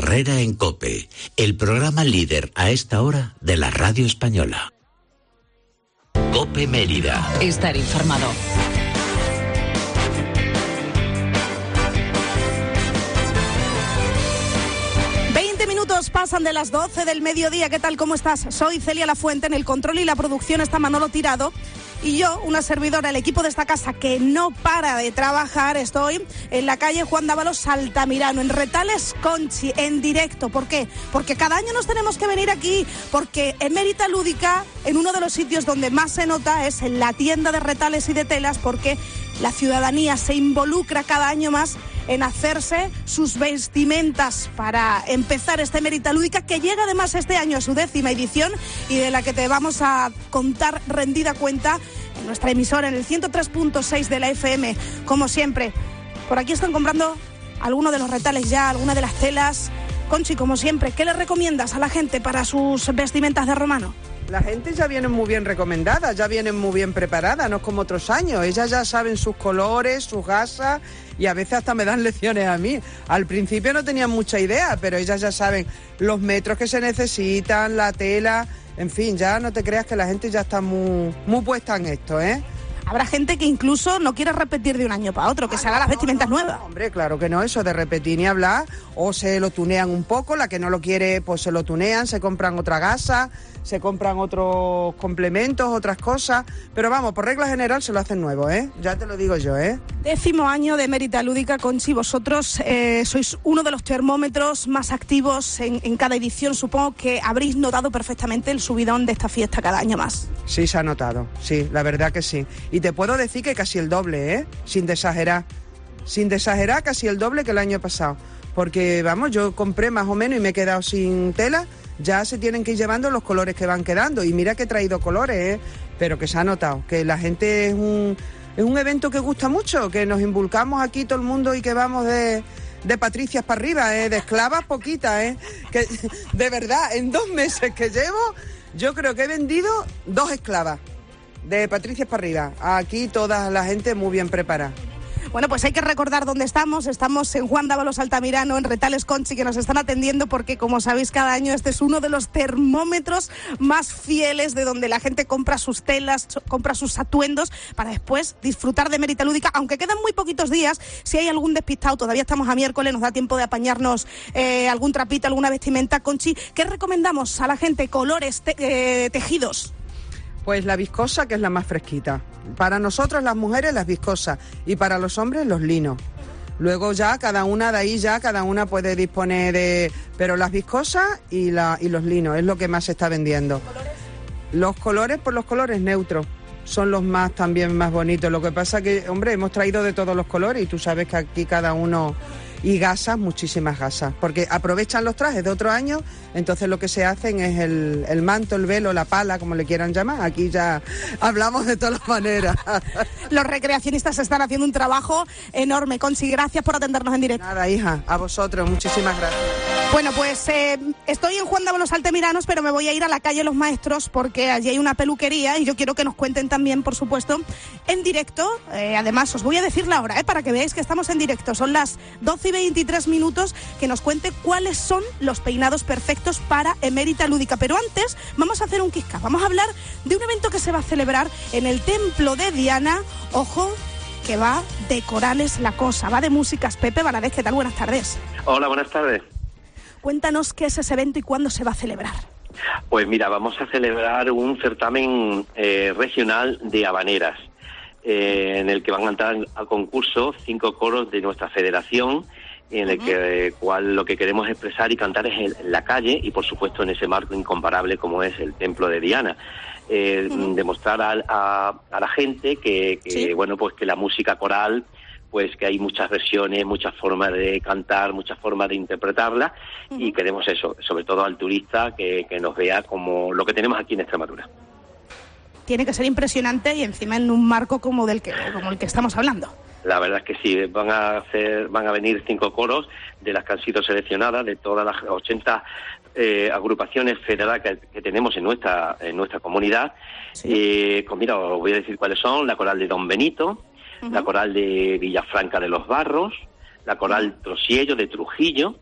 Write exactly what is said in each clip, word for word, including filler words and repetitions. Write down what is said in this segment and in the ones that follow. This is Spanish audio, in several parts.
Herrera en COPE, el programa líder a esta hora de la radio española. COPE Mérida. Estar informado. veinte minutos pasan de las doce del mediodía. ¿Qué tal? ¿Cómo estás? Soy Celia Lafuente. En el control y la producción está Manolo Tirado. Y yo, una servidora, el equipo de esta casa que no para de trabajar, estoy en la calle Juan Dávalos Altamirano, en Retales Conchi, en directo. ¿Por qué? Porque cada año nos tenemos que venir aquí, porque Emérita Lúdica, en uno de los sitios donde más se nota, es en la tienda de retales y de telas, porque la ciudadanía se involucra cada año más en hacerse sus vestimentas para empezar esta Emérita Lúdica, que llega además este año a su décima edición y de la que te vamos a contar rendida cuenta en nuestra emisora, en el ciento tres punto seis de la F M. Como siempre, por aquí están comprando algunos de los retales ya, algunas de las telas. Conchi, como siempre, ¿qué le recomiendas a la gente para sus vestimentas de romano? La gente ya viene muy bien recomendada, ya vienen muy bien preparada, no es como otros años. Ellas ya saben sus colores, sus gasas y a veces hasta me dan lecciones a mí. Al principio no tenían mucha idea, pero ellas ya saben los metros que se necesitan, la tela, en fin, ya no te creas que la gente ya está muy, muy puesta en esto, ¿eh? Habrá gente que incluso no quiere repetir de un año para otro, que ah, se haga no, las vestimentas no, no, nuevas. No, hombre, claro que no, eso de repetir ni hablar, o se lo tunean un poco, la que no lo quiere, pues se lo tunean, se compran otra gasa, se compran otros complementos, otras cosas, pero vamos, por regla general se lo hacen nuevo, ¿eh? Ya te lo digo yo, ¿eh? Décimo año de Emérita Lúdica, Conchi, vosotros eh, sois uno de los termómetros más activos en, en cada edición, supongo que habréis notado perfectamente el subidón de esta fiesta cada año más. Sí, se ha notado, sí, la verdad que sí. Y te puedo decir que casi el doble, ¿eh? Sin exagerar. Sin exagerar, casi el doble que el año pasado. Porque, vamos, yo compré más o menos y me he quedado sin tela. Ya se tienen que ir llevando los colores que van quedando. Y mira que he traído colores, ¿eh? Pero que se ha notado. Que la gente es un, es un evento que gusta mucho. Que nos involucramos aquí todo el mundo y que vamos de... de patricias para arriba, ¿eh? De esclavas poquitas, ¿eh? Que, de verdad, en dos meses que llevo, yo creo que he vendido dos esclavas. De Patricias para arriba. Aquí toda la gente muy bien preparada. Bueno, pues hay que recordar dónde estamos. Estamos en Juan Dávalos Altamirano, en Retales Conchi, que nos están atendiendo porque, como sabéis, cada año este es uno de los termómetros más fieles de donde la gente compra sus telas, compra sus atuendos para después disfrutar de Emérita Lúdica. Aunque quedan muy poquitos días, si hay algún despistado, todavía estamos a miércoles, nos da tiempo de apañarnos eh, algún trapito, alguna vestimenta. Conchi, ¿qué recomendamos a la gente? Colores, te, eh, tejidos. Pues la viscosa, que es la más fresquita. Para nosotros las mujeres las viscosas y para los hombres los linos. Luego ya cada una de ahí ya cada una puede disponer de... Pero las viscosas y, la, y los linos es lo que más se está vendiendo. Los colores, pues los colores neutros son los más también más bonitos. Lo que pasa que, hombre, hemos traído de todos los colores y tú sabes que aquí cada uno... Y gasas, muchísimas gasas, porque aprovechan los trajes de otro año, entonces lo que se hacen es el, el manto, el velo, la pala, como le quieran llamar. Aquí ya hablamos de todas las maneras. Los recreacionistas están haciendo un trabajo enorme. Conchi, gracias por atendernos en directo. Nada, hija, a vosotros, muchísimas gracias. Bueno, pues eh, estoy en Juan Dávalos Altamiranos, pero me voy a ir a la calle Los Maestros porque allí hay una peluquería y yo quiero que nos cuenten también, por supuesto, en directo. Eh, además, os voy a decir la hora, eh, para que veáis que estamos en directo. Son las doce y veintitrés minutos, que nos cuente cuáles son los peinados perfectos para Emérita Lúdica. Pero antes, vamos a hacer un quisca. Vamos a hablar de un evento que se va a celebrar en el Templo de Diana. Ojo, que va de corales la cosa, va de músicas. Pepe Valadez, ¿qué tal? Buenas tardes. Hola, buenas tardes. Cuéntanos qué es ese evento y cuándo se va a celebrar. Pues mira, vamos a celebrar un certamen eh, regional de habaneras, eh, en el que van a entrar al concurso cinco coros de nuestra federación, en el uh-huh. que eh, cual lo que queremos expresar y cantar es en la calle y, por supuesto, en ese marco incomparable como es el Templo de Diana. Eh, uh-huh. Demostrar a, a, a la gente que, que ¿Sí? bueno, pues que la música coral, pues que hay muchas versiones, muchas formas de cantar, muchas formas de interpretarla, uh-huh. y queremos eso, sobre todo al turista, que, que nos vea como lo que tenemos aquí en Extremadura. Tiene que ser impresionante y encima en un marco como del que como el que estamos hablando. La verdad es que sí, van a hacer, van a venir cinco coros de las que han sido seleccionadas de todas las ochenta eh, agrupaciones federadas que, que tenemos en nuestra en nuestra comunidad. Sí. Eh, pues mira, os voy a decir cuáles son: la coral de Don Benito, uh-huh. la coral de Villafranca de los Barros, la coral uh-huh. Trosiello de Trujillo,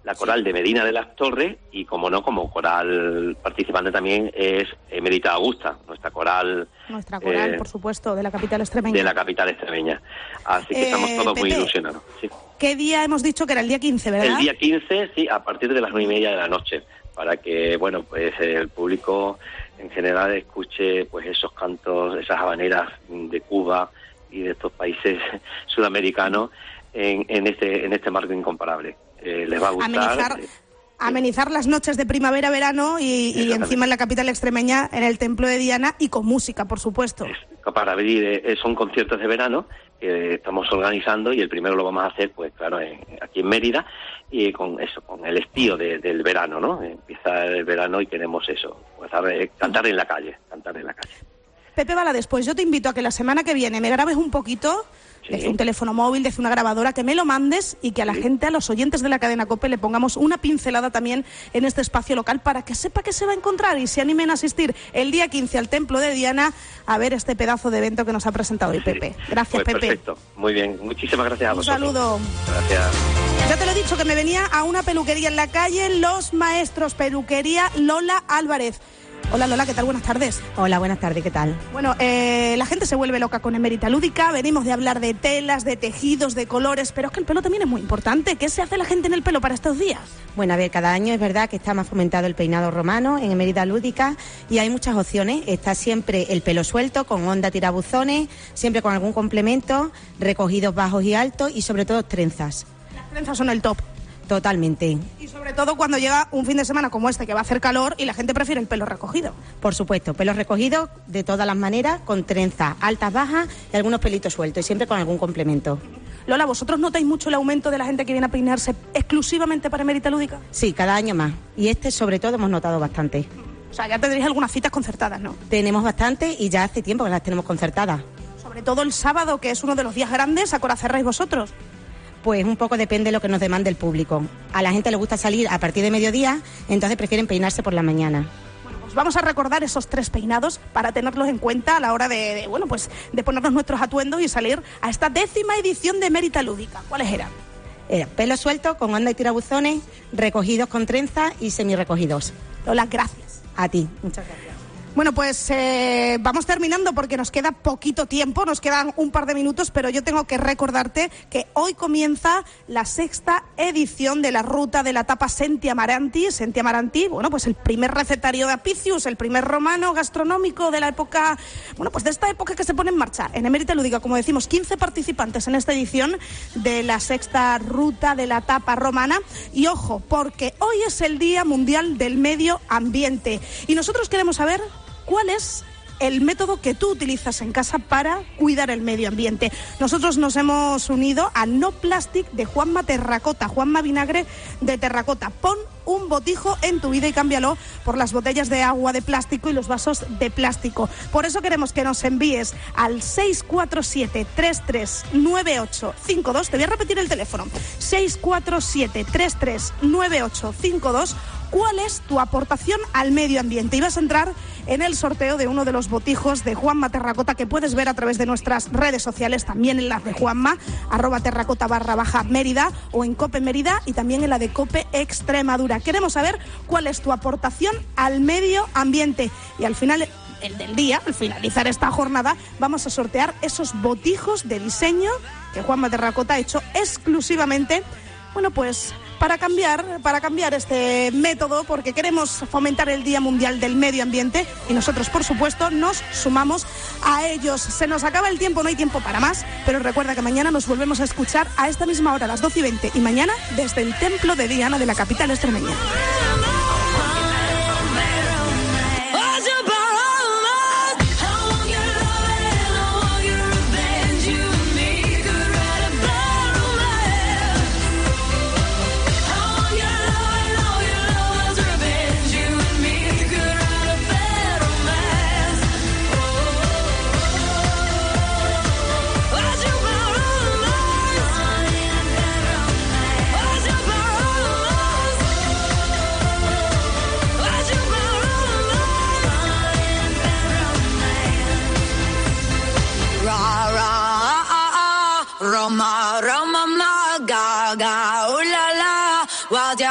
la coral de Medina de las Torres y, como no, como coral participante también es Emérita Augusta, nuestra coral. Nuestra coral, eh, por supuesto, de la capital extremeña. De la capital extremeña. Así que eh, estamos todos Pepe, muy ilusionados. Sí. ¿Qué día hemos dicho que era el día quince, verdad? El día quince, sí, a partir de las nueve y media de la noche, para que, bueno, pues el público en general escuche pues esos cantos, esas habaneras de Cuba y de estos países sudamericanos en, en este en este marco incomparable. Eh, les va a gustar. Amenizar, eh, amenizar las noches de primavera-verano y, y encima en la capital extremeña, en el Templo de Diana, y con música, por supuesto. Es, para abrir, eh, son conciertos de verano que estamos organizando, y el primero lo vamos a hacer, pues claro, en, aquí en Mérida, y con eso, con el estío de, del verano, ¿no? Empieza el verano y queremos eso, pues a ver, cantar en la calle, cantar en la calle. Pepe Valadez, pues yo te invito a que la semana que viene me grabes un poquito, sí. Desde un teléfono móvil, desde una grabadora, que me lo mandes y que a la sí. gente, a los oyentes de la cadena COPE, le pongamos una pincelada también en este espacio local para que sepa qué se va a encontrar y se animen a asistir el día quince al Templo de Diana a ver este pedazo de evento que nos ha presentado hoy Pepe. Gracias, pues Pepe. Perfecto, muy bien, muchísimas gracias a vosotros. Un saludo. Gracias. Ya te lo he dicho, que me venía a una peluquería en la calle Los Maestros, peluquería Lola Álvarez. Hola Lola, ¿qué tal? Buenas tardes. Hola, buenas tardes, ¿qué tal? Bueno, eh, la gente se vuelve loca con Emérita Lúdica, venimos de hablar de telas, de tejidos, de colores, pero es que el pelo también es muy importante. ¿Qué se hace la gente en el pelo para estos días? Bueno, a ver, cada año es verdad que está más fomentado el peinado romano en Emérita Lúdica y hay muchas opciones. Está siempre el pelo suelto, con onda tirabuzones, siempre con algún complemento, recogidos bajos y altos y sobre todo trenzas. Las trenzas son el top. Totalmente. Y sobre todo cuando llega un fin de semana como este, que va a hacer calor y la gente prefiere el pelo recogido. Por supuesto, pelos recogidos de todas las maneras, con trenzas altas, bajas y algunos pelitos sueltos, y siempre con algún complemento. Lola, ¿vosotros notáis mucho el aumento de la gente que viene a peinarse exclusivamente para Emérita Lúdica? Sí, cada año más. Y este, sobre todo, hemos notado bastante. O sea, ya tendréis algunas citas concertadas, ¿no? Tenemos bastante y ya hace tiempo que las tenemos concertadas. Sobre todo el sábado, que es uno de los días grandes, ¿a qué hora cerráis vosotros? Pues un poco depende de lo que nos demande el público. A la gente le gusta salir a partir de mediodía, entonces prefieren peinarse por la mañana. Bueno, pues vamos a recordar esos tres peinados para tenerlos en cuenta a la hora de, de bueno, pues de ponernos nuestros atuendos y salir a esta décima edición de Emérita Lúdica. ¿Cuáles eran? Era pelo suelto, con onda y tirabuzones, recogidos con trenza y semi-recogidos. Lola, gracias. A ti, muchas gracias. Bueno, pues eh, vamos terminando porque nos queda poquito tiempo, nos quedan un par de minutos, pero yo tengo que recordarte que hoy comienza la sexta edición de la ruta de la tapa Senti Amaranti. Senti Amaranti, bueno, pues el primer recetario de Apicius, el primer romano gastronómico de la época, bueno, pues de esta época que se pone en marcha en Emérita Lúdica. Como decimos, quince participantes en esta edición de la sexta ruta de la tapa romana. Y ojo, porque hoy es el Día Mundial del Medio Ambiente y nosotros queremos saber ¿cuál es el método que tú utilizas en casa para cuidar el medio ambiente? Nosotros nos hemos unido a No Plastic de Juanma Terracota, Juanma Vinagre de Terracota. Pon un botijo en tu vida y cámbialo por las botellas de agua de plástico y los vasos de plástico. Por eso queremos que nos envíes al seis cuatro siete, tres tres nueve ocho cinco dos. Te voy a repetir el teléfono. seis cuatro siete, tres tres nueve ocho cinco dos. ¿Cuál es tu aportación al medio ambiente? Y vas a entrar en el sorteo de uno de los botijos de Juanma Terracota que puedes ver a través de nuestras redes sociales, también en las de Juanma, arroba terracota barra baja Mérida o en Cope Mérida y también en la de Cope Extremadura. Queremos saber cuál es tu aportación al medio ambiente y al final el del día, al finalizar esta jornada, vamos a sortear esos botijos de diseño que Juanma Terracota ha hecho exclusivamente, bueno, pues para cambiar, para cambiar este método, porque queremos fomentar el Día Mundial del Medio Ambiente y nosotros, por supuesto, nos sumamos a ellos. Se nos acaba el tiempo, no hay tiempo para más, pero recuerda que mañana nos volvemos a escuchar a esta misma hora, a las doce y veinte, y mañana desde el Templo de Diana de la capital extremeña.